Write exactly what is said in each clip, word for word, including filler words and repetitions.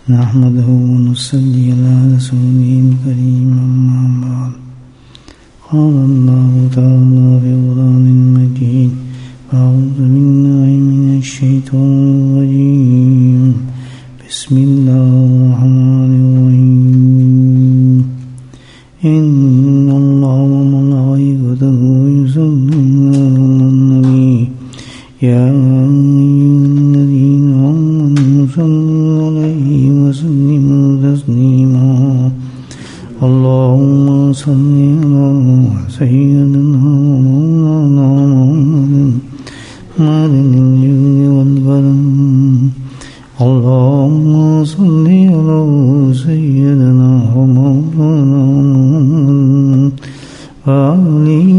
نحمده ونصلي على رسوله الكريم أما بعد قال الله تعالى في القرآن المجيد أعوذ بالله من الشيطان الرجيم بسم الله الرحمن الرحيم إن الله وملائكته يصلون على النبي يا أيها الذين آمنوا صلوا عليه وسلموا تسليما اللهم صل على سيدنا ومولانا محمد معدن الجود والكرم اللهم صل على سيدنا ومولانا محمد وآله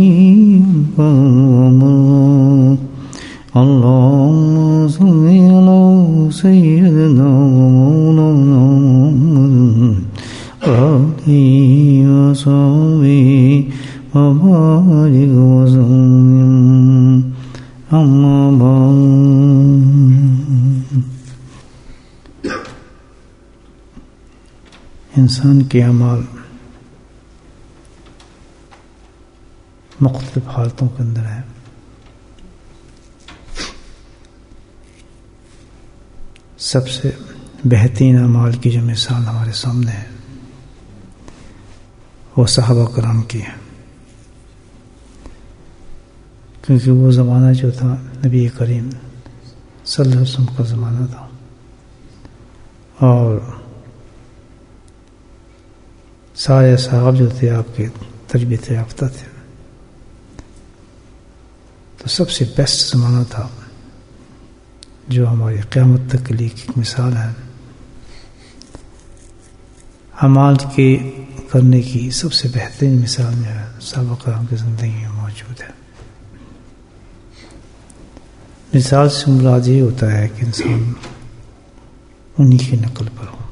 وصحبه اللهم صل على سيدنا ومولانا محمد وآله وصحبه وبارك وسلم أما بعد انسان کے اعمال مختلف حالتوں کے اندر ہیں. سب سے بہترین اعمال کی جو مثال ہمارے سامنے ہے وہ صحابہ کرام کی ہے، کیونکہ وہ زمانہ جو تھا نبی کریم صلی اللہ علیہ وسلم کا زمانہ تھا اور سارے صحابہ جو تھے آپ کے تربیت یافتہ تھے، تو سب سے بیسٹ زمانہ تھا جو ہماری قیامت تک کے لیے ایک مثال ہے. اعمال کے کرنے کی سب سے بہترین مثال جو ہے صحابہ کرام کی زندگی میں موجود ہے. مثال سے مراد یہ ہوتا ہے کہ انسان انہی کی نقل پر ہو.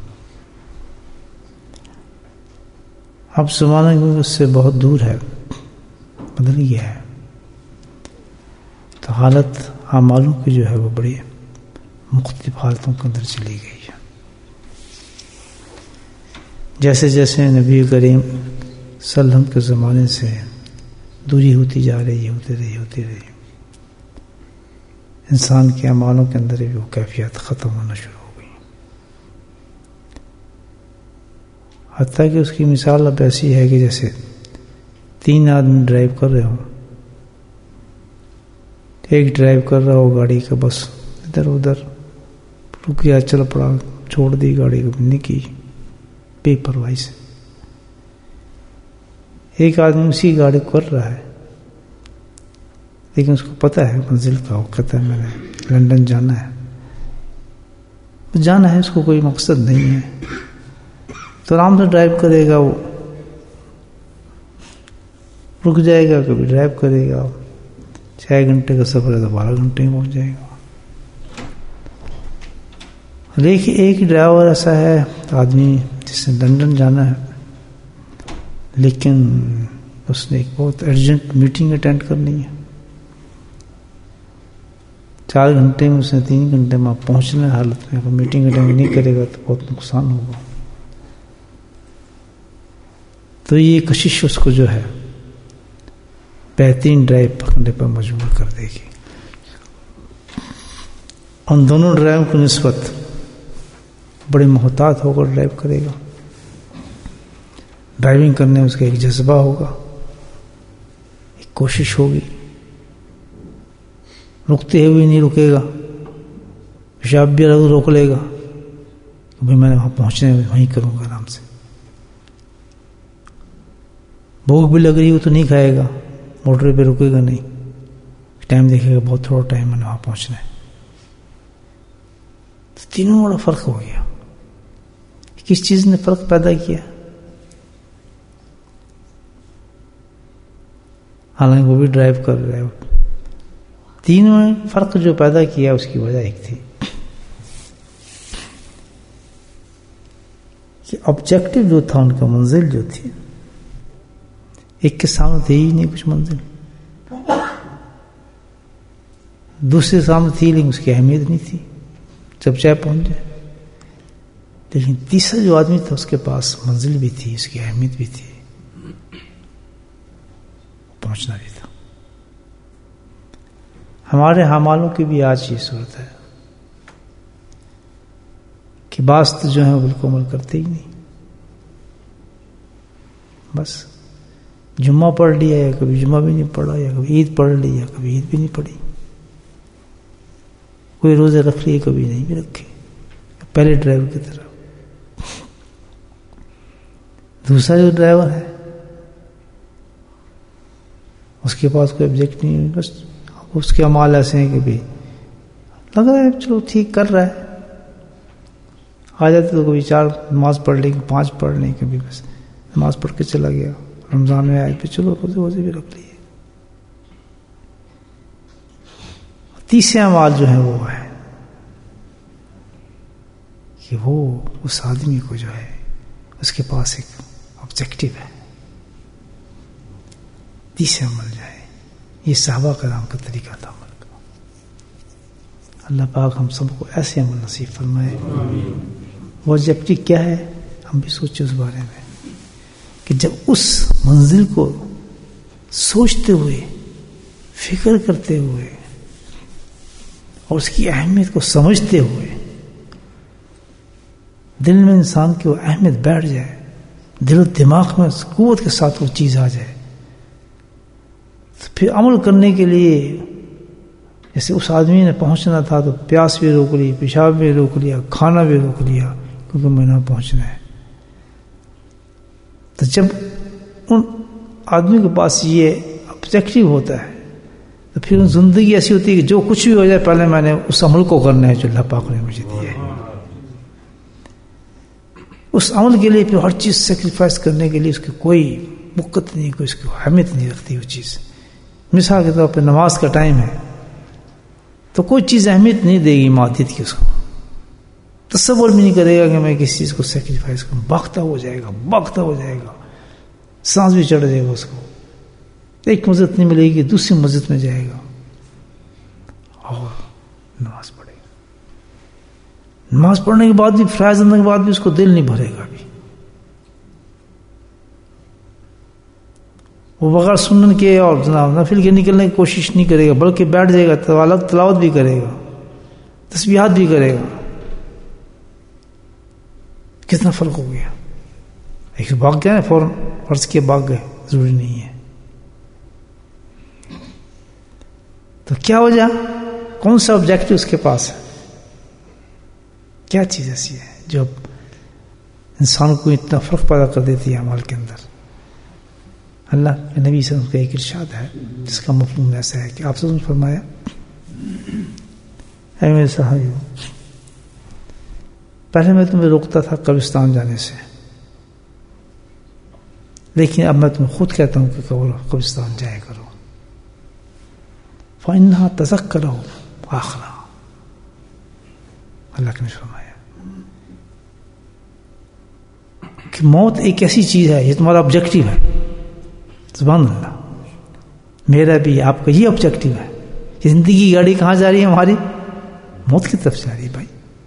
اب زمانہ اس سے بہت دور ہے، بدل گیا ہے، تو حالت اعمالوں کی جو ہے وہ بڑی مختلف حالتوں کے اندر چلی گئی ہے. جیسے جیسے نبی کریم صلی اللہ علیہ وسلم کے زمانے سے دوری ہوتی جا رہی ہوتی رہی ہوتی رہی انسان کے اعمالوں کے اندر بھی وہ کیفیت ختم ہونا شروع ہو گئی. حتیٰ کہ اس کی مثال اب ایسی ہے کہ جیسے تین آدمی ڈرائیو کر رہے ہوں، ایک ڈرائیو کر رہا ہو گاڑی کا، بس ادھر ادھر رک گیا، چل پڑا، چھوڑ دی گاڑی کو نہیں کی بے پرواہی سے. ایک آدمی اسی گاڑی کو کر رہا ہے لیکن اس کو پتہ ہے منزل کا، وہ کہتا ہے میں نے لندن جانا ہے، جانا ہے، اس کو کوئی مقصد نہیں ہے، تو آرام سے ڈرائیو کرے گا، وہ رک جائے گا، کبھی ڈرائیو کرے گا، چھ گھنٹے کا سفر ہے تو بارہ گھنٹے میں پہنچ جائے گا. لیکن ایک ڈرائیور ایسا ہے آدمی جس نے لندن جانا ہے، لیکن اس نے ایک بہت ارجنٹ میٹنگ اٹینڈ کرنی ہے، چار گھنٹے میں اس نے تین گھنٹے میں پہنچنا ہے. حالت میں اگر میٹنگ اٹینڈ نہیں کرے گا تو بہت نقصان ہوگا. تو یہ کشش اس کو جو ہے بہترین ڈرائیو پکڑنے پر مجبور کر دے گی. ان دونوں ڈرائیو کی نسبت بڑے محتاط ہو کر ڈرائیو کرے گا. ڈرائیونگ کرنے میں اس کا ایک جذبہ ہوگا، ایک کوشش ہوگی، رکتے ہوئے نہیں رکے گا، پیشاب بھی روک لے گا کہ بھائی میں نے وہاں پہنچنے وہیں کروں گا آرام سے. بھوک بھی لگ رہی ہو تو نہیں کھائے گا، موٹر پہ رکے گا نہیں، ٹائم دیکھے گا بہت تھوڑا ٹائم میں نے وہاں پہنچنا ہے. تو تینوں بڑا فرق ہو گیا. کس چیز نے فرق پیدا کیا؟ حالانکہ وہ بھی ڈرائیو کر رہے ہو. تینوں نے فرق جو پیدا کیا اس کی وجہ ایک تھی کہ آبجیکٹو جو تھا ان کا، منزل جو تھی، ایک کے سامنے تھی ہی نہیں کچھ منزل، دوسرے سامنے تھی لیکن اس کی اہمیت نہیں تھی. جب چاہے پہنچ جائے. لیکن تیسرا جو آدمی تھا اس کے پاس منزل بھی تھی، اس کی اہمیت بھی تھی، پہنچنا بھی تھا۔ ہمارے اعمالوں کی بھی آج یہ صورت ہے کہ بعض تو جو ہے بالکل عمل کرتے ہی نہیں، بس جمعہ پڑھ لیا یا کبھی جمعہ بھی نہیں پڑھا، یا کبھی عید پڑھ لی یا کبھی عید بھی نہیں پڑھی، کوئی روزے رکھ لیے کبھی نہیں بھی رکھے، پہلے ڈرائیور کی طرح۔ دوسرا جو ڈرائیور ہے اس کے پاس کوئی آبجیکٹ نہیں، بس اس کے اعمال ایسے ہیں کہ بھی لگ رہا ہے چلو ٹھیک کر رہا ہے، آ جاتے تو کبھی چار نماز پڑھ لیں، پانچ پڑھ لیں، کبھی بس نماز پڑھ کے چلا گیا، رمضان میں آئے پہ چلو روزے ووزے بھی رکھ لیے۔ تیسرے اعمال جو ہیں وہ ہے کہ وہ اس آدمی کو جو ہے اس کے پاس ایک آبجیکٹو ہے، تیسرے عمل جو ہے۔ یہ صحابہ کرام کا طریقہ تھا عمل کا۔ اللہ پاک ہم سب کو ایسے عمل نصیب فرمائے۔ وہ آبجیکٹو کیا ہے ہم بھی سوچے اس بارے میں کہ جب اس منزل کو سوچتے ہوئے، فکر کرتے ہوئے اور اس کی اہمیت کو سمجھتے ہوئے دل میں انسان کی وہ اہمیت بیٹھ جائے، دل و دماغ میں قوت کے ساتھ وہ چیز آ جائے، تو پھر عمل کرنے کے لیے جیسے اس آدمی نے پہنچنا تھا تو پیاس بھی روک لی، پیشاب بھی روک لیا، کھانا بھی روک لیا کیونکہ میں نہ پہنچنا ہے۔ تو جب ان آدمی کے پاس یہ آبجیکٹو ہوتا ہے تو پھر زندگی ایسی ہوتی ہے کہ جو کچھ بھی ہو جائے پہلے میں نے اس عمل کو کرنا ہے جو اللہ پاک نے مجھے دیا ہے۔ اس عمل کے لیے پھر ہر چیز سیکریفائس کرنے کے لیے اس کی کوئی وقت نہیں، کوئی اس کی اہمیت نہیں رکھتی وہ چیز۔ مثال کے طور پہ نماز کا ٹائم ہے تو کوئی چیز اہمیت نہیں دے گی مادیت کی، اس کو تصور بھی نہیں کرے گا کہ میں کسی چیز کو سیکریفائس کروں، بھاگتا ہو جائے گا، بھاگتا ہو جائے گا، سانس بھی چڑھ جائے گا اس کو، ایک مسجد نہیں ملے گی دوسری مسجد میں جائے گا اور نماز پڑھے گا۔ نماز پڑھنے کے بعد بھی فرائض کرنے کے بعد بھی اس کو دل نہیں بھرے گا، بھی وہ بغیر سنن کے اور جناب نفل کے نکلنے کی کوشش نہیں کرے گا، بلکہ بیٹھ جائے گا، تلاوت بھی کرے گا، تسبیحات بھی کرے گا۔ کتنا فرق ہو گیا؟ ایک بھاگ گیا نا فوراً، فرض کے بھاگ گئے، ضروری نہیں ہے۔ تو کیا وجہ، کون سا آبجیکٹو اس کے پاس ہے؟ کیا چیز ایسی ہے جو انسان کو اتنا فرق پیدا کر دیتی ہے اعمال کے اندر؟ اللہ کے نبی صلی اللہ علیہ وسلم کا ایک ارشاد ہے جس کا مفہوم ایسا ہے کہ آپ نے فرمایا، اے میرے صحابیو، پہلے میں تمہیں روکتا تھا قبرستان جانے سے، لیکن اب میں تمہیں خود کہتا ہوں کہ قبرستان جایا کرو، فَإِنَّهَا تَذَكَّرُ آخِرَةَ۔ اللہ کے نے فرمایا کہ موت ایک ایسی چیز ہے، یہ تمہارا آبجیکٹو ہے۔ سبحان اللہ، میرا بھی آپ کا یہ آبجیکٹو ہے۔ زندگی کی گاڑی کہاں جا رہی ہے ہماری؟ موت کی طرف جا رہی ہے بھائی،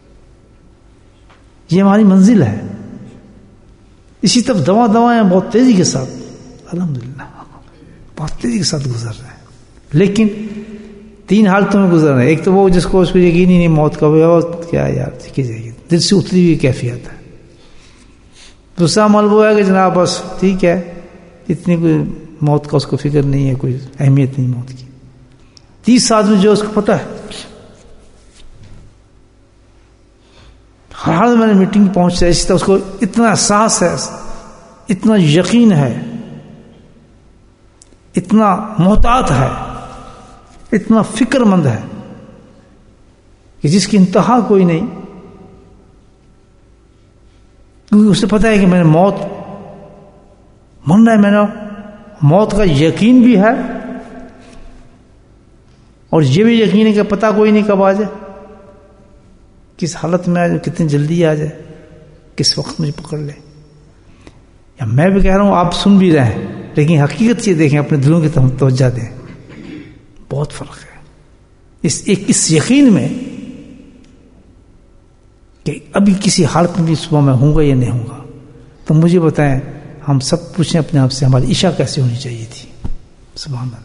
یہ ہماری منزل ہے۔ اسی طرف دوا دوائیں بہت تیزی کے ساتھ الحمدللہ بہت تیزی کے ساتھ گزر رہے ہیں، لیکن تین حالتوں میں گزر رہے ہیں۔ ایک تو وہ جس کو اس کو یقین ہی نہیں موت کا، وہ کیا یار کی جائے گی، دل سے اتری ہوئی کیفیت ہے۔ دوسرا عمل وہ ہے کہ جناب بس ٹھیک ہے، اتنی کوئی موت کا اس کو فکر نہیں ہے، کوئی اہمیت نہیں موت کی۔ تیسرا آدمی جو اس کو پتہ ہے ہر حال میں نے میٹنگ پہنچتا ہے، اسی طرح اس کو اتنا احساس ہے، اتنا یقین ہے، اتنا محتاط ہے، اتنا فکر مند ہے کہ جس کی انتہا کوئی نہیں، کیونکہ اسے پتہ ہے کہ میں نے موت مرنا ہے، میں نے موت کا یقین بھی ہے اور یہ بھی یقین ہے کہ پتہ کوئی نہیں کب آ جائے، کس حالت میں آ جائے، کتنی جلدی آ جائے، کس وقت مجھے پکڑ لے۔ یا میں بھی کہہ رہا ہوں، آپ سن بھی رہے ہیں، لیکن حقیقت یہ دیکھیں، اپنے دلوں کی طرف توجہ دیں، بہت فرق ہے۔ اس ایک اس یقین میں کہ ابھی کسی حالت میں بھی صبح میں ہوں گا یا نہیں ہوں گا. تو مجھے بتائیں، ہم سب پوچھیں اپنے آپ سے ہماری عشاء کیسے ہونی چاہیے تھی؟ سبحان اللہ.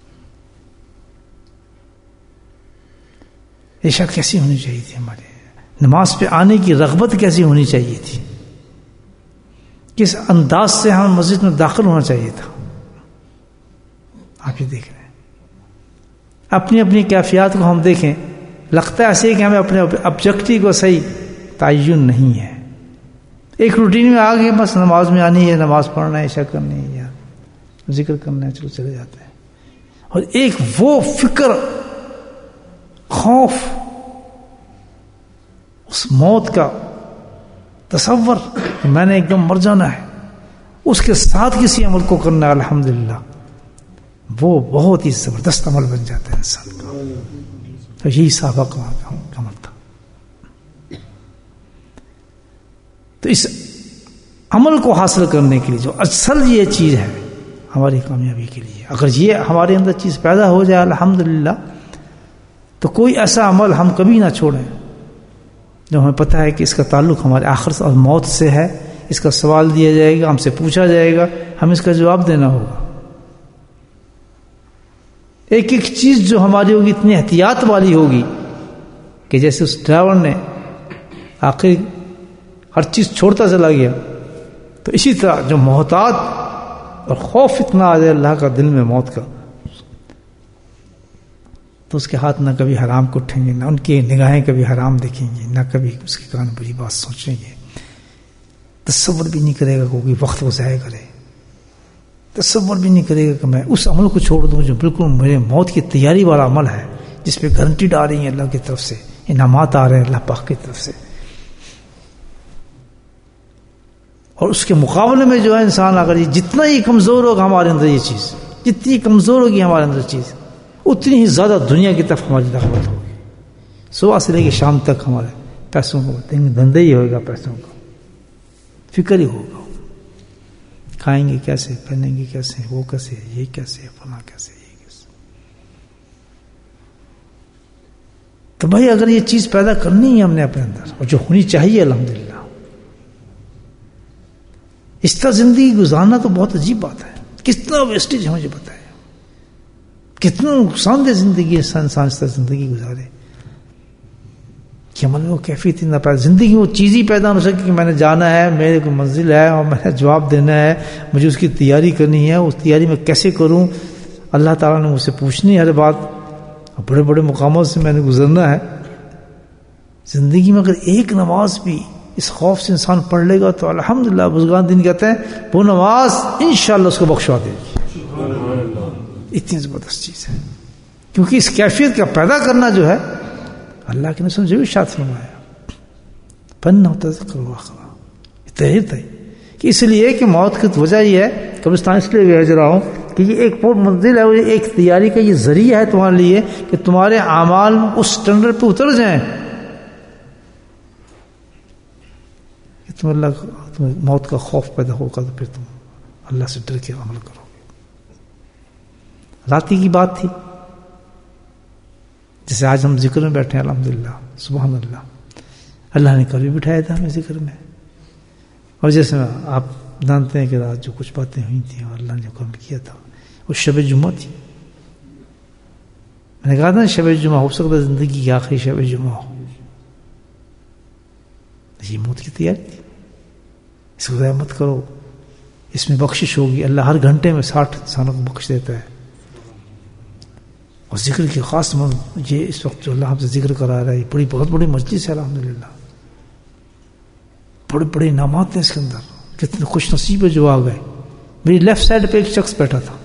عشاء کیسی ہونی چاہیے تھی ہمارے؟ نماز پہ آنے کی رغبت کیسی ہونی چاہیے تھی؟ کس انداز سے ہم مسجد میں داخل ہونا چاہیے تھا؟ آپ یہ دیکھ رہے ہیں. اپنی اپنی کیفیات کو ہم دیکھیں، لگتا ہے ایسے کہ ہمیں اپنے آبجیکٹو کو صحیح تعین نہیں ہے. ایک روٹین میں آ گئے، بس نماز میں آنی ہے، نماز پڑھنا ہے، عشاء کرنی ہے یا ذکر کرنا ہے، چلو چلے جاتے ہیں. اور ایک وہ فکر، خوف، اس موت کا تصور کہ میں نے ایک دم مر جانا ہے، اس کے ساتھ کسی عمل کو کرنا ہے، الحمدللہ وہ بہت ہی زبردست عمل بن جاتا ہے انسان کا. تو یہی صحابہ کا عمل تھا. تو اس عمل کو حاصل کرنے کے لیے جو اصل یہ چیز ہے ہماری کامیابی کے لیے، اگر یہ ہمارے اندر چیز پیدا ہو جائے الحمدللہ، تو کوئی ایسا عمل ہم کبھی نہ چھوڑیں جو ہمیں پتہ ہے کہ اس کا تعلق ہمارے آخرت اور موت سے ہے، اس کا سوال دیا جائے گا، ہم سے پوچھا جائے گا، ہم اس کا جواب دینا ہوگا. ایک ایک چیز جو ہماری ہوگی اتنی احتیاط والی ہوگی کہ جیسے اس ڈرائیور نے آخر ہر چیز چھوڑتا چلا گیا، تو اسی طرح جو محتاط اور خوف اتنا آ جائے اللہ کا دل میں موت کا، تو اس کے ہاتھ نہ کبھی حرام کو اٹھیں گے، نہ ان کی نگاہیں کبھی حرام دیکھیں گے، نہ کبھی اس کے کان بری بات سوچیں گے. تصور بھی نہیں کرے گا کوئی وقت کو ضائع کرے، تصور بھی نہیں کرے گا کہ میں اس عمل کو چھوڑ دوں جو بالکل میرے موت کی تیاری والا عمل ہے، جس پہ گارنٹیڈ آ رہی ہے اللہ کی طرف سے، انعامات آ رہے ہیں اللہ پاک کی طرف سے. اور اس کے مقابلے میں جو ہے انسان اگر یہ جتنا ہی کمزور ہوگا ہمارے اندر یہ چیز، جتنی کمزور ہوگی ہمارے اندر چیز، اتنی ہی زیادہ دنیا کی طرف ہماری رغبت ہوگی. صبح سے لے کے شام تک ہمارے پیسوں کو دھندے ہی ہوگا، پیسوں کا فکر ہی ہوگا. کھائیں گے کیسے، پہنیں گے کیسے، وہ کیسے، یہ کیسے، فلاں کیسے، یہ کیسے. تو بھائی اگر یہ چیز پیدا کرنی ہے ہم نے اپنے اندر، اور جو ہونی چاہیے الحمدللہ، اس طرح زندگی گزارنا تو بہت عجیب بات ہے. کتنا ویسٹیج ہے مجھے پتا ہے، کتنا نقصان دہ زندگی ہے انسان اس طرح زندگی گزارے کہ عمل میں وہ کیفیت نہ پیدا، زندگی وہ چیز ہی پیدا نہ ہو سکے کہ میں نے جانا ہے، میرے کو منزل ہے اور میں نے جواب دینا ہے، مجھے اس کی تیاری کرنی ہے، اس تیاری میں کیسے کروں، اللہ تعالیٰ نے مجھ سے پوچھنی ہے ہر بات، اور بڑے بڑے مقامات سے میں نے گزرنا ہے. زندگی میں اگر ایک نماز بھی اس خوف سے انسان پڑھ لے گا تو الحمدللہ بزرگان دین کہتے ہیں وہ نماز انشاءاللہ اس کو بخشوا دے گی. اتنی زبردست چیز ہے، کیونکہ اس کیفیت کا پیدا کرنا جو ہے اللہ کے نبی جو بھی ارشاد فرمایا پن ہوتا ذکر واخرا، تحریر تھی کہ اس لیے کہ موت کی وجہ یہ ہے، قبرستان اس لیے بھیج رہا ہوں کہ یہ ایک بہت منزل ہے، ایک تیاری کا یہ ذریعہ ہے تمہارے لیے کہ تمہارے اعمال اس اسٹینڈرڈ پہ اتر جائیں کہ تم اللہ تم موت کا خوف پیدا ہوگا، تو پھر تم اللہ سے ڈر کے عمل کرو گے. راتی کی بات تھی، جیسے آج ہم ذکر میں بیٹھے ہیں الحمدللہ سبحان اللہ، اللہ نے کبھی بٹھایا تھا ہمیں ذکر میں. اور جیسے آپ جانتے ہیں کہ رات جو کچھ باتیں ہوئی تھیں اور اللہ نے جو کام کیا تھا وہ شب جمعہ تھی. میں نے کہا تھا شب جمعہ ہو سکتا ہے زندگی کی آخری شب جمعہ ہو، یہ موت کی تیاری تھی. اس کو ضائع مت کرو، اس میں بخشش ہوگی. اللہ ہر گھنٹے میں ساٹھ انسانوں کو بخش دیتا ہے. اور ذکر کی خاص من یہ اس وقت جو اللہ ہم سے ذکر کرا رہا ہے، یہ بڑی بہت بڑی مجلس ہے الحمدللہ، بڑے بڑے انعامات ہیں اس کے اندر. کتنے خوش نصیب ہے جو آ گئے. میری لیفٹ سائڈ پہ ایک شخص بیٹھا تھا،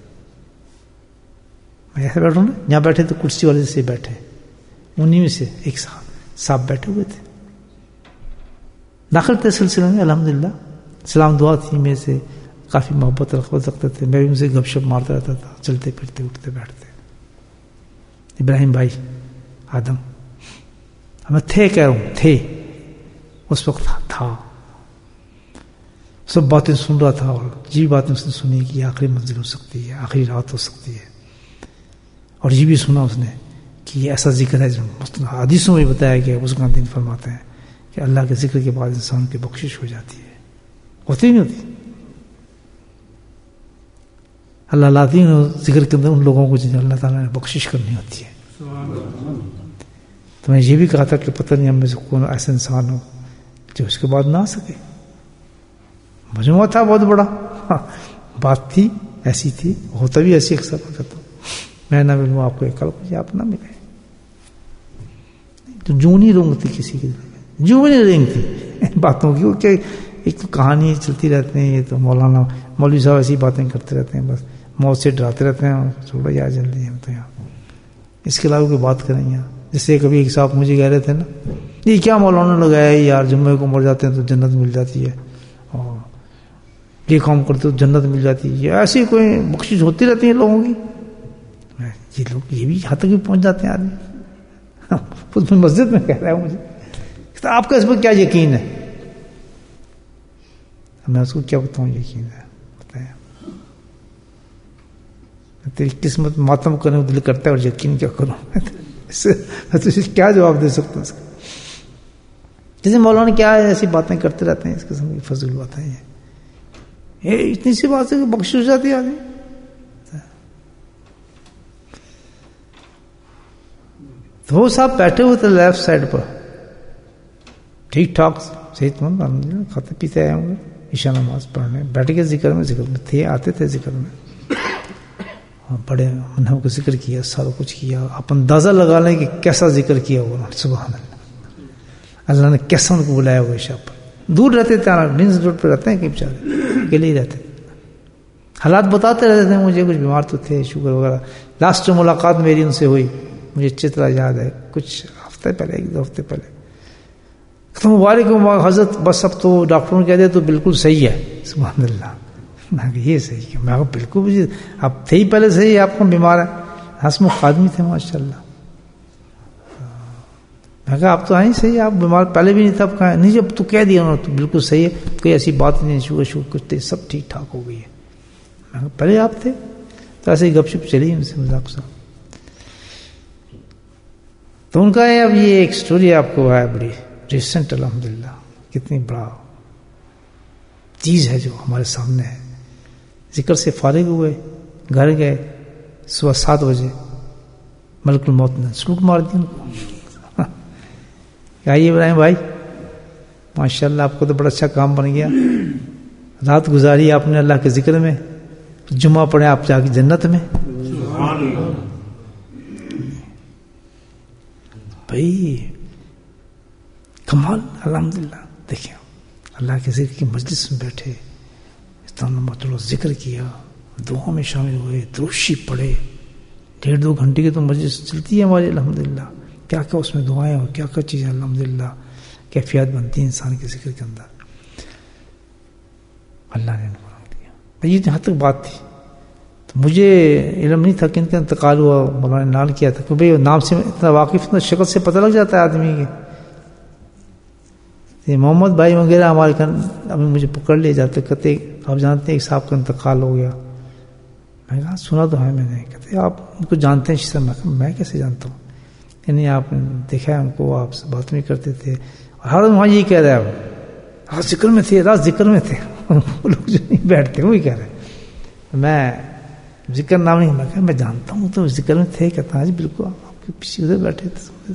میں ایسے بیٹھا ہوں نا، یہاں بیٹھے تو کرسی والے سے بیٹھے، انہیں میں سے ایک صاحب بیٹھے ہوئے تھے. داخل تھے سلسلے میں الحمدللہ، سلام دعا تھی، میرے سے کافی محبت رغبت رکھتے تھے، میں بھی ان سے گپ شپ مارتا رہتا تھا، چلتے پھرتے اٹھتے بیٹھتے. ابراہیم بھائی آدم، ہمیں تھے کہہ رہا ہوں، تھے اس وقت تھا، سب باتیں سن رہا تھا، اور یہ باتیں اس نے سنی کہ یہ آخری منزل ہو سکتی ہے، آخری رات ہو سکتی ہے. اور یہ بھی سنا اس نے کہ یہ ایسا ذکر ہے جو حدیثوں میں بتایا گیا. اس کا دن فرماتے ہیں کہ اللہ کے ذکر کے بعد انسان کی بخشش ہو جاتی ہے. ہوتی نہیں ہوتی؟ اللہ لاتی ہے ذکر کے اندر ان لوگوں کو جنہیں اللہ تعالیٰ نے بخشش کرنی ہوتی ہے. تو میں یہ بھی کہا تھا کہ پتہ نہیں ہم میں سے کون ایسا انسان ہو جو اس کے بعد نہ آ سکے. مجموعہ تھا بہت بڑا، بات تھی ایسی تھی، ہوتا بھی ایسی اکثر کرتا ہوں. میں نہ ملوں آپ کو، کل مجھے آپ نہ ملے تو جو نہیں رونگتی کسی کی، جو نہیں رینگتی باتوں کی. کہ ایک تو کہانی چلتی رہتی ہیں، یہ تو مولانا مولوی صاحب ایسی باتیں کرتے رہتے ہیں، بس موت سے ڈراتے رہتے ہیں. چھوڑو یار جلدی ہم تو یہاں اس کے علاوہ کوئی بات کریں یہاں. جس سے کبھی ایک صاحب مجھے کہہ رہے تھے نا، یہ کیا مولانا لگایا ہے یار، جمعے کو مر جاتے ہیں تو جنت مل جاتی ہے، اور یہ کام کرتے تو جنت مل جاتی ہے. ایسی کوئی بخشش ہوتی رہتی ہے لوگوں کی. یہ لوگ یہ بھی یہاں تک بھی پہنچ جاتے ہیں آدمی. مسجد میں کہہ رہا ہے مجھے، آپ کا اس پر کیا یقین ہے؟ میں اس کو کیا بتاؤں یقین ہے؟ تیری قسمت ماتم کرنے دل کرتا ہے اور یقین کیا کروں؟ میں کیا جواب دے سکتا ہوں اس کا؟ جیسے مولانا کیا ہے ایسی باتیں کرتے رہتے ہیں، اس قسم کی فضول باتیں ہیں. یہ اتنی سی بات ہے کہ بخش ہو جاتی ہے آدمی. تو وہ صاحب بیٹھے ہوئے تھے لیفٹ سائڈ پر، ٹھیک ٹھاک صحت مند، کھاتے پیتے آئے ہوں گے، عشاء نماز پڑھنے بیٹھ کے ذکر میں ذکر میں تھے، آتے تھے ذکر میں، بڑے انہوں نے ذکر کیا، سارا کچھ کیا. آپ اندازہ لگا لیں کہ کیسا ذکر کیا ہوا. سبحان اللہ، اللہ نے کیسا ان کو بلایا ہوا عشاء پر. دور رہتے تھے، ڈنس روڈ پہ رہتے ہیں کہ بیچارے اکیلے ہی رہتے. حالات بتاتے رہتے تھے مجھے، کچھ بیمار تو تھے، شوگر وغیرہ. لاسٹ جو ملاقات میری ان سے ہوئی مجھے اچھی طرح یاد ہے، کچھ ہفتے پہلے، ایک دو ہفتے پہلے. تو مبارک حضرت، بس اب تو ڈاکٹروں نے کہہ دیا تو بالکل صحیح ہے. سبحان اللہ. میں کہ یہ صحیح ہے؟ میں بالکل مجھے اب تھے ہی پہلے صحیح ہے، آپ کو بیمار ہے. ہنسمکھ آدمی تھے ماشاء اللہ. میں کہا آپ تو آئیں صحیح، آپ بیمار پہلے بھی نہیں تھا. اب کہا نہیں، جب تو کہہ دیا انہوں نے تو بالکل صحیح ہے، کوئی ایسی بات نہیں، شوگر شوگر کچھ تھے، سب ٹھیک ٹھاک ہو گئی ہے. میں کہا پہلے آپ تھے. تو ایسے ہی گپ شپ چلی ان سے، مذاق سا. تو ان کا ہے اب یہ ایک سٹوری آپ کو ہے بڑی ریسنٹ، الحمدللہ کتنی بڑا چیز ہے جو ہمارے سامنے ہے. ذکر سے فارغ ہوئے، گھر گئے، صبح سات بجے ملک الموت نے سلوٹ مار دی ان کو. آئیے ابراہیم بھائی، ماشاء اللہ آپ کو تو بڑا اچھا کام بن گیا. رات گزاری آپ نے اللہ کے ذکر میں، جمعہ پڑھے آپ جا کے جنت میں. بھائی کمال، الحمدللہ. دیکھیں اللہ کے ذکر کی مجلس میں بیٹھے، مطلب ذکر کیا، دعا میں شامل ہوئے، دروشی پڑھے. ڈیڑھ دو گھنٹے کی تو مجلس چلتی ہے ہماری الحمدللہ. کیا کیا اس میں دعائیں اور کیا کیا چیزیں الحمدللہ کیفیات بنتی ہیں انسان کے ذکر کے اندر. اللہ نے دیا. یہ جہاں تک بات تھی تو مجھے علم نہیں تھا کہ ان کا انتقال ہوا. مولانا نے نال کیا تھا کہ بھائی نام سے اتنا واقف، اتنا شکل سے پتہ لگ جاتا ہے آدمی کے. محمد بھائی وغیرہ ہمارے گھر ابھی مجھے پکڑ لے جاتے، کہتے آپ جانتے ہیں ایک صاحب کا انتقال ہو گیا. میں کہا سنا تو ہے میں نے. کہتے آپ ان کو جانتے ہیں شیشہ؟ میں کہا میں کیسے جانتا ہوں؟ یعنی آپ نے دیکھا ہے ان کو، آپ سے بات نہیں کرتے تھے. ہر وہاں یہی کہہ رہا ہے، رات ذکر میں تھے، رات ذکر میں تھے. وہ لوگ جو نہیں بیٹھتے وہی کہہ رہے ہیں میں ذکر نام نہیں. میں کہا میں جانتا ہوں تو ذکر میں تھے. کہتا ہاں جی بالکل، آپ کے پیچھے ادھر بیٹھے تھے.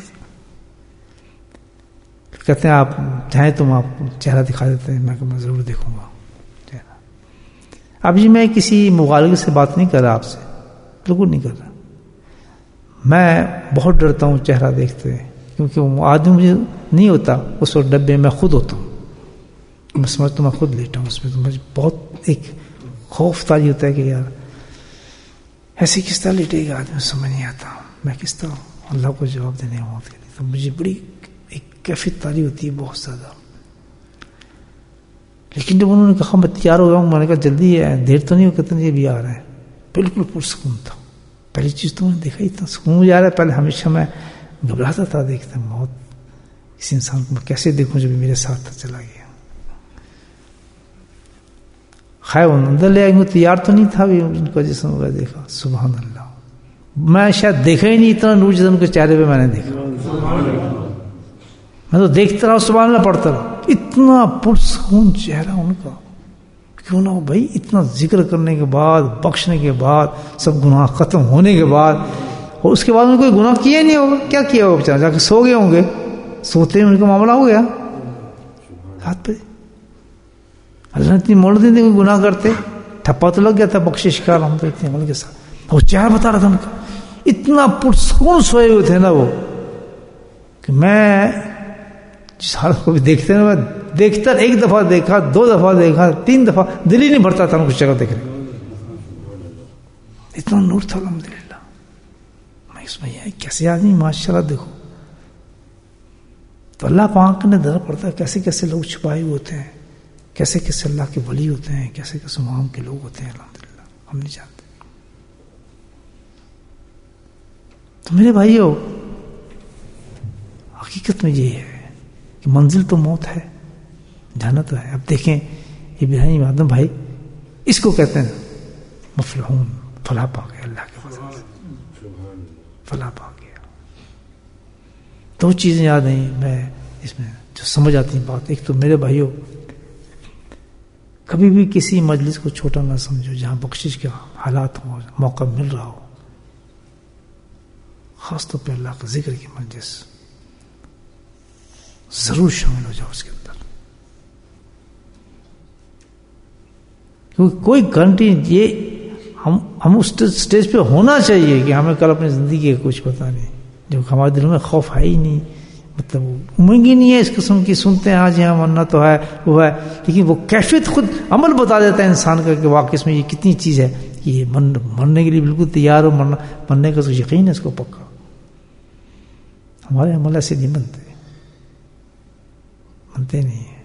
کہتے ہیں آپ چاہیں تو آپ چہرہ دکھا دیتے ہیں. میں کہ میں ضرور دیکھوں گا چہرہ. اب جی میں کسی مغالطے سے بات نہیں کر رہا آپ سے، بالکل نہیں کر رہا. میں بہت ڈرتا ہوں چہرہ دیکھتے ہیں، کیونکہ وہ آدمی مجھے نہیں ہوتا اس وقت ڈبے میں خود ہوتا ہوں. میں سمجھتا ہوں میں خود لیٹا ہوں اس میں، تو مجھے بہت ایک خوف تاری ہوتا ہے کہ یار ایسے کس طرح لیٹے گا آدمی، سمجھ نہیں آتا میں کس طرح اللہ کو جواب دینے موت کے لیے. تو مجھے بڑی کیفیت تاری ہوتی ہے بہت زیادہ. لیکن جب انہوں نے کہا میں تیار ہو گیا ہوں، میں نے کہا جلدی ہے، دیر تو نہیں ہو. کہتے ہیں یہ بھی آ رہا ہے. بالکل پرسکون تھا. پہلی چیز تو میں نے دیکھا اتنا سکون مجھے آ رہا ہے. پہلے ہمیشہ میں گھبراتا تھا دیکھتا موت اس انسان کو میں کیسے دیکھوں جب میرے ساتھ چلا گیا. خیر وہ اندر لے آئیں گے، تیار تو نہیں تھا بھی ان کا جسم وغیرہ دیکھا. سبحان اللہ، میں شاید دیکھا ہی نہیں اتنا نور جسم کے چہرے پہ میں نے دیکھا. میں تو دیکھتا رہا سبحان اللہ پڑھتا رہا. اتنا پرسکون چہرہ ان کا. کیوں نہ ہو بھائی, اتنا ذکر کرنے کے بعد, بخشنے کے بعد, سب گناہ ختم ہونے کے بعد, اور اس کے بعد انہوں نے کوئی گناہ کیا نہیں ہوگا. کیا کیا ہوگا بچارا؟ جا کے سو گئے ہوں گے, سوتے ہیں ان کا معاملہ ہو گیا رات پہ. اللہ نے اتنی مولت نہیں کوئی گناہ کرتے, ٹھپا تو لگ گیا تھا بخشش کا, ہم تو اتنے عمل کے ساتھ. وہ چہرہ بتا رہا تھا ان کا, اتنا پرسکون سوئے ہوئے تھے نا وہ, کہ میں جس حالت کو بھی دیکھتے نا, میں دیکھتا, ایک دفعہ دیکھا, دو دفعہ دیکھا, تین دفعہ, دل ہی نہیں بھرتا تھا ان کچھ جگہ دیکھنے. اتنا نور تھا الحمدللہ. میں اس میں یہ کیسے آدمی ماشاءاللہ دیکھو, تو اللہ پاک نے در پڑتا ہے کیسے کیسے لوگ چھپائے ہوتے ہیں, کیسے کیسے اللہ کے ولی ہوتے ہیں, کیسے کیسے وہاں کے لوگ ہوتے ہیں الحمدللہ, ہم نہیں جانتے. تو میرے بھائیو, حقیقت میں یہ ہے کہ منزل تو موت ہے, جانا تو ہے. اب دیکھیں ابراہیم آدم بھائی, اس کو کہتے ہیں مفلحون, فلاح پا گیا اللہ کے فضل سے, فلاح پا گیا. دو چیزیں یاد نہیں میں اس میں جو سمجھ آتی ہیں بات. ایک تو میرے بھائیوں, کبھی بھی کسی مجلس کو چھوٹا نہ سمجھو جہاں بخشش کے حالات ہو, موقع مل رہا ہو, خاص طور پہ اللہ کا ذکر کی مجلس, ضرور شامل ہو جاؤ اس کے اندر. کیونکہ کوئی گارنٹی یہ ہم ہم اس سٹیج پہ ہونا چاہیے کہ ہمیں کل اپنی زندگی کا کچھ پتا نہیں, جو ہمارے دلوں میں خوف ہے ہی نہیں, مطلب امنگ ہی نہیں ہے اس قسم کی. سنتے ہیں آج یہاں مرنا تو ہے وہ ہے, لیکن وہ کیفیت خود عمل بتا دیتا ہے انسان کا کہ واقعی اس میں یہ کتنی چیز ہے کہ یہ من مرنے کے لیے بالکل تیار ہو, مرنا مرنے کا تو یقین ہے اس کو پکا. ہمارے عمل ایسے نہیں بنتے, بنتے نہیں ہیں.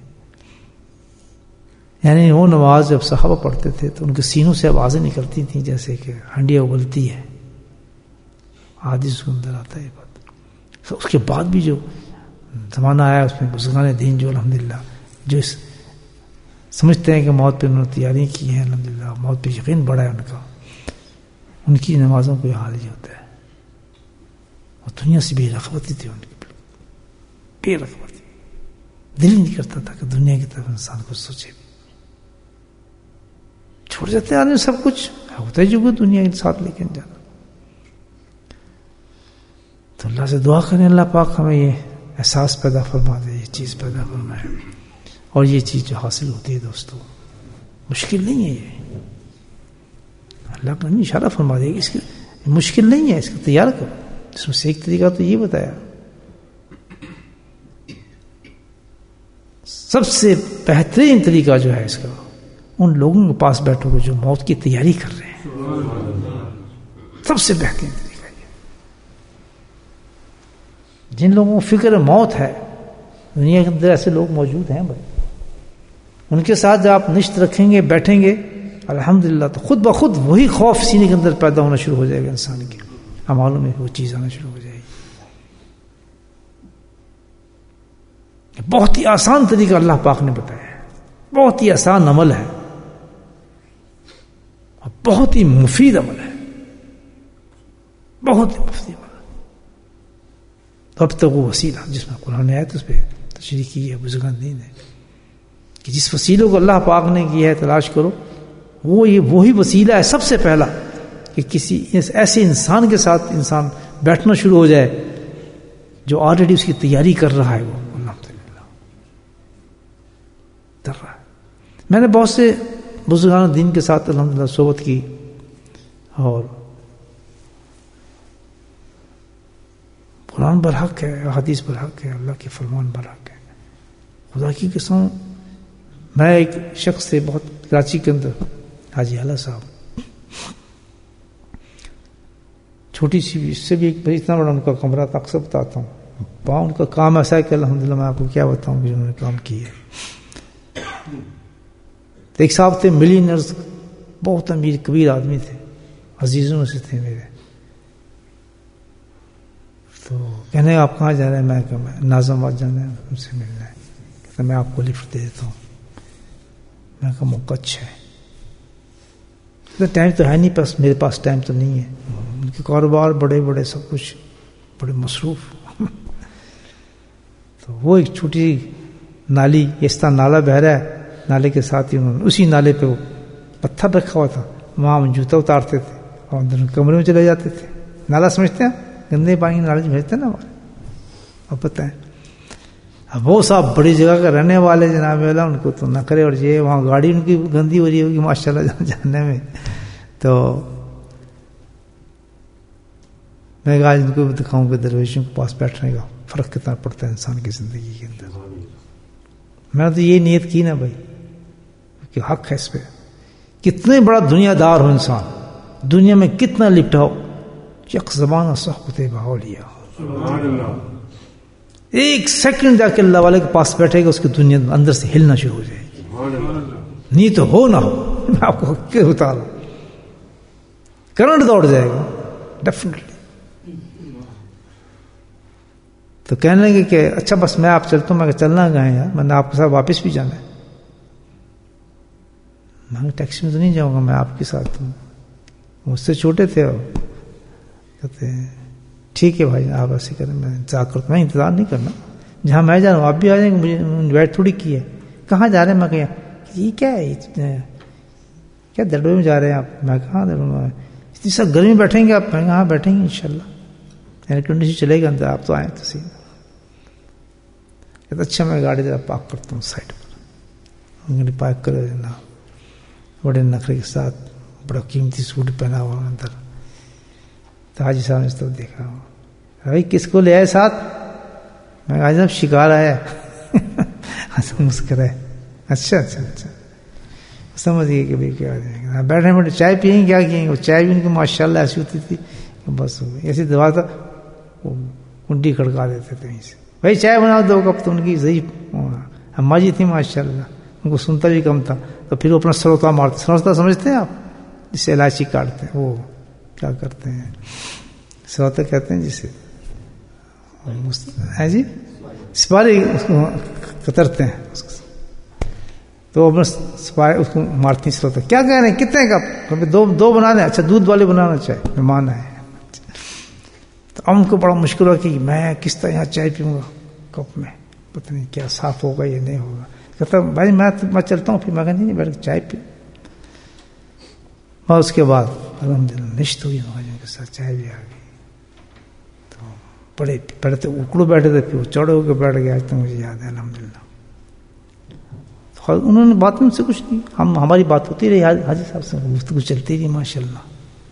یعنی وہ نماز جب صحابہ پڑھتے تھے تو ان کے سینوں سے آوازیں نکلتی تھیں جیسے کہ ہنڈیا اگلتی ہے, حدیث کے اندر آتا ہے یہ بات. تو اس کے بعد بھی جو زمانہ آیا اس میں بزرگان دین جو الحمدللہ جو اس سمجھتے ہیں کہ موت پہ انہوں نے تیاری کی ہیں, الحمدللہ موت پہ یقین بڑا ہے ان کا, ان کی نمازوں کو یہ حال ہی ہوتا ہے. اور دنیا سے بے رغبتی تھی ان کی, بے رغبتی, دل نہیں کرتا تھا کہ دنیا کی طرف انسان کو سوچے. چھوڑ جاتے ہیں آدمی سب کچھ, ہوتا ہے جو کہ دنیا کے ساتھ لے کے جانا. تو اللہ سے دعا کریں اللہ پاک ہمیں یہ احساس پیدا فرما دے, یہ چیز پیدا فرمائے. اور یہ چیز جو حاصل ہوتی ہے دوستو, مشکل نہیں ہے یہ, اللہ کا اشارہ فرما دے, اس کی مشکل نہیں ہے, اس کو تیار کرو. اس میں سے ایک طریقہ تو یہ بتایا, سب سے بہترین طریقہ جو ہے اس کا, ان لوگوں کے پاس بیٹھو گے جو موت کی تیاری کر رہے ہیں. سب سے بہترین طریقہ یہ, جن لوگوں کو فکر موت ہے, دنیا کے اندر ایسے لوگ موجود ہیں بھائی, ان کے ساتھ جب آپ نشت رکھیں گے, بیٹھیں گے, الحمدللہ تو خود بخود وہی خوف سینے کے اندر پیدا ہونا شروع ہو جائے گا انسان کے, اعمالوں میں وہ چیز آنا شروع ہو جائے گی. بہت ہی آسان طریقہ اللہ پاک نے بتایا ہے, بہت ہی آسان عمل ہے, اور بہت ہی مفید عمل ہے, بہت ہی مفید عمل ہے. اب تک وہ وسیلہ جس میں قرآن نے آیا تو اس پہ تشریح کی ہے بزرگان دین نے, کہ جس وسیلوں کو اللہ پاک نے کیا ہے تلاش کرو, وہ یہ وہی وسیلہ ہے سب سے پہلا, کہ کسی ایسے انسان کے ساتھ انسان بیٹھنا شروع ہو جائے جو آلریڈی اس کی تیاری کر رہا ہے, وہ الحمدللہ کر رہا ہے. میں نے بہت سے بزرگان دین کے ساتھ الحمدللہ صحبت کی, اور قرآن برحق ہے, حدیث برحق ہے, اللہ کے فرمان برحق ہے. خدا کی قسم, میں ایک شخص سے بہت کراچی کے اندر, حاجی اعلیٰ صاحب, چھوٹی سی اس سے بھی ایک اتنا بڑا ان کا کمرہ تھا, اکثر بتاتا ہوں. وہاں ان کا کام ایسا ہے کہ الحمدللہ میں آپ کو کیا بتاؤں کہ انہوں نے کام کیا ہے. تو ایک صاحب تھے ملینرز, بہت امیر کبیر آدمی تھے, عزیزوں میں سے تھے میرے. تو کہنے آپ کہاں جا رہے ہیں؟ میں کہ میں ناظم آباد جانا ہے, ان سے ملنا ہے. کہتے میں آپ کو لفٹ دے دیتا ہوں. میں کہا موقع اچھا ہے, ٹائم تو ہے نہیں پاس, میرے پاس ٹائم تو نہیں ہے. ان کے کاروبار بڑے بڑے, سب کچھ بڑے مصروف. تو وہ ایک چھوٹی نالی، اس طرح نالا بہ رہا ہے، نالے کے ساتھ ہی انہوں نے اسی نالے پہ وہ پتھر رکھا ہوا تھا، وہاں ہم جوتا اتارتے تھے اور اندر کمرے میں چلے جاتے تھے. نالا سمجھتے ہیں گندے پانی نالے بھیجتے ہیں نا ہمارے، اور پتہ ہے اب وہ صاحب بڑی جگہ کا رہنے والے جناب والا، ان کو تو نہ کرے، اور یہ وہاں گاڑی ان کی گندی ہو رہی ہوگی ماشاء اللہ جاننے میں. تو میں کہا ان کو بھی دکھاؤں کہ درویشوں کے پاس بیٹھنے کا فرق کتنا پڑتا ہے انسان کی زندگی کے اندر. میں نے تو یہ نیت کی نا بھائی کہ حق ہے اس پہ. کتنے بڑا دنیا دار ہو انسان، دنیا میں کتنا لپٹا ہو، یک زبان صحبت باولیا، ایک سیکنڈ جا کے اللہ والے کے پاس بیٹھے گا، اس کی دنیا اندر سے ہلنا شروع ہو جائے گی. نہیں تو ہو نہ ہو، میں آپ کو کیا بتا رہا ہوں، کرنٹ دوڑ جائے گا ڈیفینیٹلی. تو کہنے لگے کہ اچھا بس میں آپ چلتا ہوں. میں کہ چلنا کہاں ہے یار، میں نے آپ کے ساتھ واپس بھی جانا ہے. میں ٹیکسی میں تو نہیں جاؤں گا، میں آپ کے ساتھ ہوں. مجھ سے چھوٹے تھے، اور کہتے ہیں ٹھیک ہے بھائی آپ ایسے کریں، میں انتظار کرتا، میں انتظار نہیں کرنا، جہاں میں جا رہا ہوں آپ بھی آ جائیں گے. مجھے انوائٹ تھوڑی کی ہے. کہاں جا رہے ہیں؟ میں کہ یہ کیا ہے، کیا دڑبے میں جا رہے ہیں آپ؟ میں کہاں دڑبے میں، اتنی سب گرمی بیٹھیں گے آپ؟ میں کہاں بیٹھیں گے انشاءاللہ، ایئر کنڈیشن چلے گا اندر، آپ تو آئیں تو صحیح. کہتے اچھا میں گاڑی ذرا پارک کرتا ہوں سائڈ پر. گاڑی پارک کرے نا، بڑے نخرے کے ساتھ، بڑا قیمتی سوٹ پہنا ہوا اندر. تو حاجی صاحب نے اس طرف دیکھا، بھائی کس کو لے آئے ساتھ؟ میں کہا صاحب شکار آیا. مسکرائے. اچھا اچھا اچھا سمجھ گئے کہ بھائی کیا جائے. بیٹھے بیٹھے چائے پئیں گے، کیا کییں گے؟ وہ چائے بھی ان کی ماشاء اللہ ایسی ہوتی تھی کہ بس ہو گئی. ایسی دوا تھا وہ کنڈی کھڑکا دیتے تھے وہیں سے، بھائی چائے بناؤ دو کپ. تو ان کی ضعیف اماں جی تھی ماشاء اللہ، ان کو سنتا بھی کم تھا. تو پھر وہ اپنا سروتا مارتے. سروتا سمجھتے ہیں آپ؟ جس سے الائچی کاٹتے ہیں، وہ کیا کرتے ہیں، سروتا کہتے ہیں جسے ہے جی، سپاری اس کو کترتے ہیں اس کو. تو اپنا سپاری اس کو مارتی ہیں سروتا. کیا کہہ رہے ہیں کتنے کپ؟ دو دو بنا دیں. اچھا دودھ والے بنانا چاہیے، مہمان ہے. تو ان کو بڑا مشکل ہوا کہ میں کس طرح یہاں چائے پیوں گا کپ میں، پتہ نہیں کیا صاف ہوگا یا نہیں ہوگا. کہتا بھائی میں میں چلتا ہوں. پھر میں کہا نہیں بیٹھ کے چائے پی. اور اس کے بعد الحمد للہ نشت ہوئی نمازوں کے ساتھ، چائے بھی آ گئی. تو بڑے پہلے تو اکڑو بیٹھے تھے، پھر وہ چڑھے ہو کے بیٹھ گئے. آج تک مجھے یاد ہے الحمد للہ. انہوں نے بات مجھ سے کچھ نہیں، ہم ہماری بات ہوتی رہی حاجی صاحب سے، گفتگو چلتی رہی ماشاء اللہ.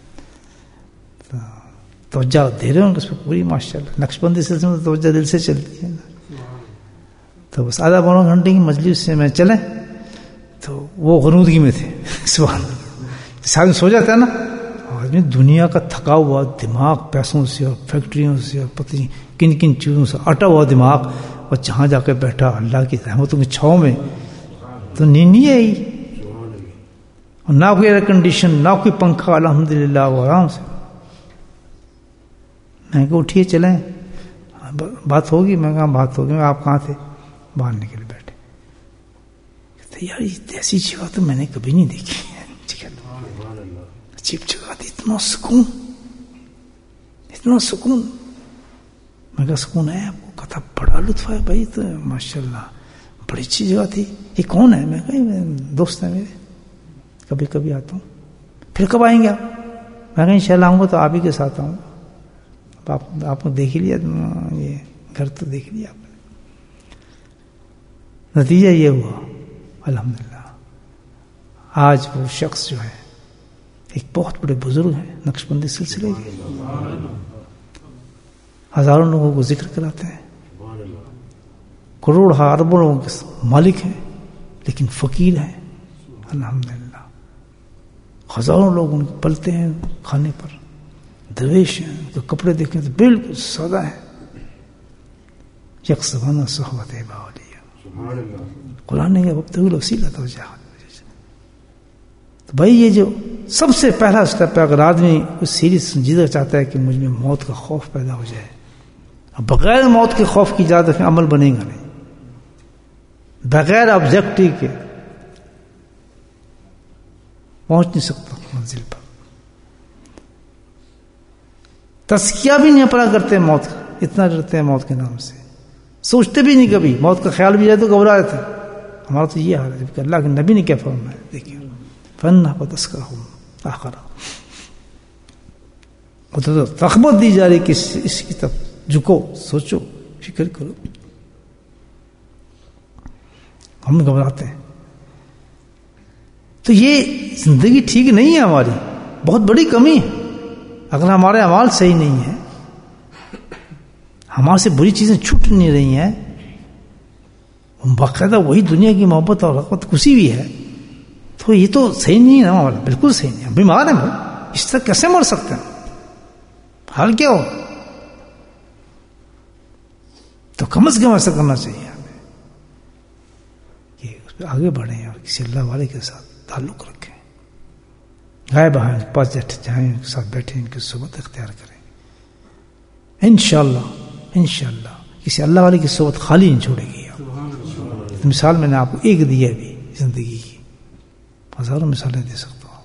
توجہ دے رہے ہوں اس پہ پوری ماشاء اللہ. نقش بندی سلسلے میں توجہ دل سے چلتی ہے نا. تو بس آدھا پونا گھنٹے کی مجلس سے میں چلے تو وہ غنودگی میں تھے. سبحان اللہ. جس آدمی سو جاتا ہے نا، آدمی دنیا کا تھکا ہوا دماغ، پیسوں سے اور فیکٹریوں سے اور پتہ نہیں کن کن چیزوں سے اٹا ہوا دماغ، اور جہاں جا کے بیٹھا اللہ کی رحمتوں کی چھاؤں میں، تو نیند نہیں آئی، اور نہ کوئی ایئر کنڈیشن، نہ کوئی پنکھا. الحمد للہ وہ آرام سے. میں کہ اٹھیے چلیں، بات ہوگی. میں کہا بات ہوگی. میں آپ کہاں تھے؟ باہر نکل بیٹھے. کہتے یار ایسی جگہ تو میں نے کبھی نہیں دیکھی. عجیب جگہ تھی، اتنا سکون، اتنا سکون. میں کہا سکون ہے آپ کو؟ کہتا بڑا لطف ہے بھائی. تو ماشاء اللہ بڑی اچھی جگہ تھی. یہ کون ہے؟ میں کہا دوست ہے میرے، کبھی کبھی آتا ہوں. پھر کب آئیں گے آپ؟ میں کہا انشاءاللہ آؤں گا تو آپ ہی کے ساتھ آؤں. آپ آپ کو دیکھ ہی لیا، یہ گھر تو دیکھ لیا آپ نے. نتیجہ یہ ہوا الحمدللہ، آج وہ شخص جو ہے ایک بہت بڑے بزرگ ہیں نقش بندی سلسلے کے، ہزاروں لوگوں کو ذکر کراتے ہیں، کروڑ اربوں لوگوں کے مالک ہیں، لیکن فقیر ہیں الحمدللہ. ہزاروں لوگ ان کو پلتے ہیں کھانے پر، درویش ہیں، ان کے کپڑے دیکھیں تو بالکل سادہ ہیں. یک زمانہ صحبت باولیہ، قرآن نے وقت وسیلہ تو جہاد. تو بھائی یہ جو سب سے پہلا اسٹیپ ہے، اگر آدمی اس سیریز سنجیدہ چاہتا ہے کہ مجھ میں موت کا خوف پیدا ہو جائے، بغیر موت کے خوف کی اجازت میں عمل بنے گا نہیں، بغیر آبجیکٹو کے پہنچ نہیں سکتا منزل پر. تزکیہ بھی نہیں اپنا کرتے موت کا، اتنا ڈرتے ہیں موت کے نام سے. سوچتے بھی نہیں کبھی، موت کا خیال بھی جائے تو گھبرا رہے تھے. ہمارا تو یہ حال ہے. جبکہ اللہ کے نبی نے کیا فرمایا دیکھیے، فن تذکرہم آخرہ، تو رغبت دی جا رہی کہ اس کی طرف جھکو، سوچو، فکر کرو. ہم گھبراتے ہیں. تو یہ زندگی ٹھیک نہیں ہے ہماری، بہت بڑی کمی ہے. اگر ہمارے اعمال صحیح نہیں ہیں، ہمارے سے بری چیزیں چھوٹ نہیں رہی ہیں، باقاعدہ وہی دنیا کی محبت اور رغبت کسی بھی ہے، تو یہ تو صحیح نہیں ہے ہمارا، بالکل صحیح نہیں ہے. بیمار ہیں ہم، اس طرح کیسے مر سکتے ہیں؟ حال کیا ہو؟ تو کم از کم ایسا کرنا چاہیے ہمیں کہ اس پہ آگے بڑھیں اور کسی اللہ والے کے ساتھ تعلق رکھیں، گائے بہائیں پاس جائیں، ان کے ساتھ بیٹھیں، ان کی صحبت اختیار کریں. انشاءاللہ انشاءاللہ کسی اللہ والے کی صحبت خالی نہیں چھوڑے گی. مثال میں نے آپ کو ایک دی ہے بھی زندگی کی، ہزاروں مثالیں دے سکتا ہوں.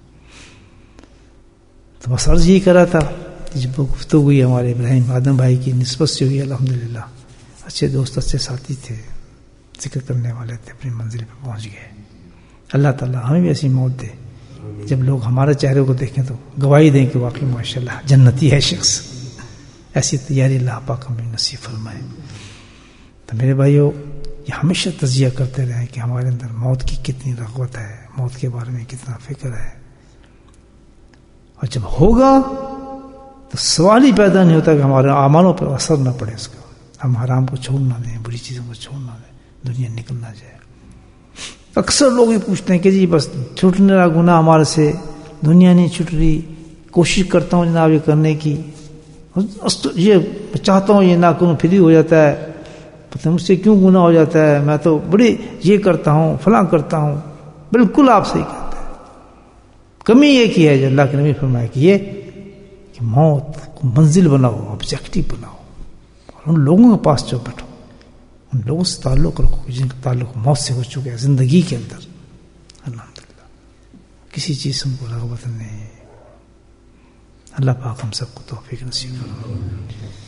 تو بس عرض یہی کرا تھا. جب گفتگو ہوئی ہمارے ابراہیم آدم بھائی کی نسبت سے ہوئی، الحمدللہ اچھے دوست، اچھے ساتھی تھے، ذکر کرنے والے تھے، اپنی منزل پہ پہنچ گئے. اللہ تعالیٰ ہمیں بھی ایسی موت دے جب لوگ ہمارے چہرے کو دیکھیں تو گواہی دیں کہ واقعی ماشاءاللہ جنتی ہے شخص. ایسی تیاری اللہ پاک ہمیں نصیب فرمائے. تو میرے بھائیو، یہ ہمیشہ تجزیہ کرتے رہیں کہ ہمارے اندر موت کی کتنی رغبت ہے، موت کے بارے میں کتنا فکر ہے. اور جب ہوگا تو سوال ہی پیدا نہیں ہوتا کہ ہمارے اعمالوں پر اثر نہ پڑے اس کا، ہم حرام کو چھوڑنا دیں، بری چیزوں کو چھوڑنا دیں، دنیا نکلنا جائے. اکثر لوگ یہ پوچھتے ہیں کہ جی بس چھوٹنے رہا گناہ ہمارے سے، دنیا نہیں چھوٹ رہی، کوشش کرتا ہوں جناب یہ کرنے کی، یہ چاہتا ہوں یہ نہ کروں پھر ہی ہو جاتا ہے، پتہ مجھ سے کیوں گناہ ہو جاتا ہے، میں تو بڑی یہ کرتا ہوں فلاں کرتا ہوں. بالکل آپ صحیح کہتے ہیں. کمی یہ کی ہے جو اللہ کے نبی فرمایا کہ یہ کہ موت کو منزل بناؤ، آبجیکٹو بناؤ، اور ان لوگوں کے پاس جو بیٹھو، ان لوگوں سے تعلق رکھو جن کا تعلق موت سے ہو چکا ہے زندگی کے اندر. الحمدللہ کسی چیز سے ان کو رغبت نہیں. اللہ پاک ہم سب کو توفیق نصیب فرمائے.